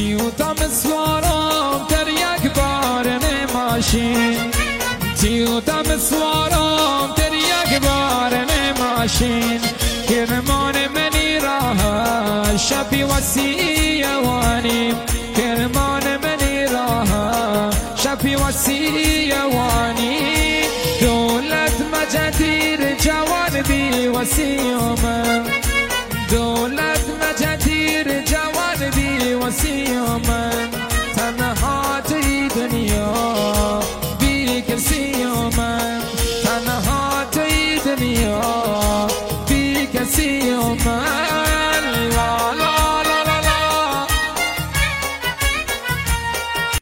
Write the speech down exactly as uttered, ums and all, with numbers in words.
تیوتا مسوارم در یک بارن ماشین تیوتا مسوارم در یک بارن ماشین کرمان منی راه شبی وسیع وانیم کرمان منی راه شبی وسیع وانیم دولت مجدیر جوان بی وسیع من دولت مجدیر